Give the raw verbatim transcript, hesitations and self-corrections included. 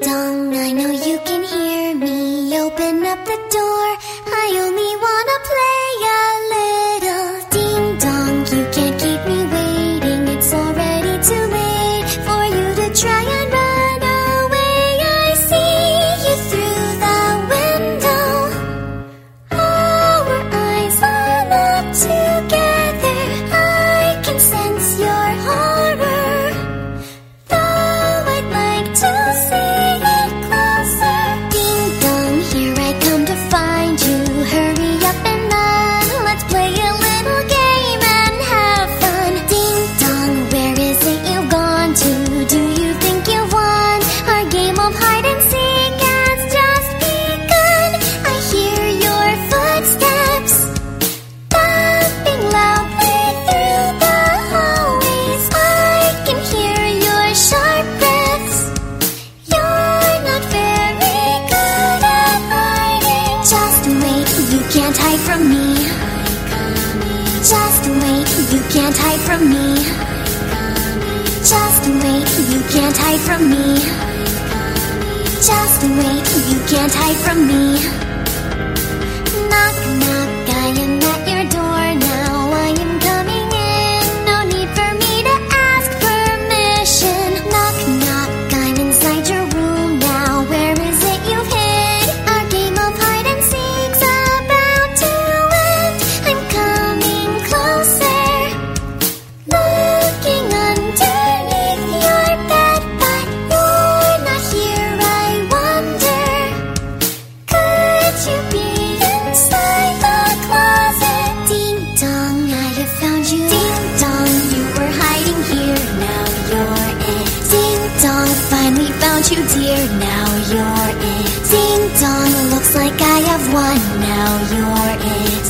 dong, I know you can hear me. Open up the door, I only wanna play a little. Ding dong, you can't keep me waiting. It's already too late for you to try and run away. I see you through the window. Our eyes are not together. I can sense your horror. Though I'd like to see it closer. Ding dong, here I come to find you. Hurry up and run. Let's play a little game and have fun. Ding dong, where is it you've gone to? Do you think you won? Our game of hide and seek has just begun. I hear your footsteps bumping loudly through the hallways. I can hear your sharp breaths. You're not very good at hiding. Just wait, you can't hide from me. Just wait, you can't hide from me. Just wait, you can't hide from me. Just wait, you can't hide from me. Knock, knock, I am at your door now. I am coming in, no need for me to ask permission. Knock, knock, I'm inside your room now. Where is it you've hid? Our game of hide and seek's about to end. I'm coming closer, looking underneath your bed, but you're not here. I wonder, could you be inside the closet? Ding dong, I have found you. Ding dong, you were hiding here. Now you're it. Ding dong, finally found you, dear. Now you're it. Ding dong, looks like I have won. Now you're it.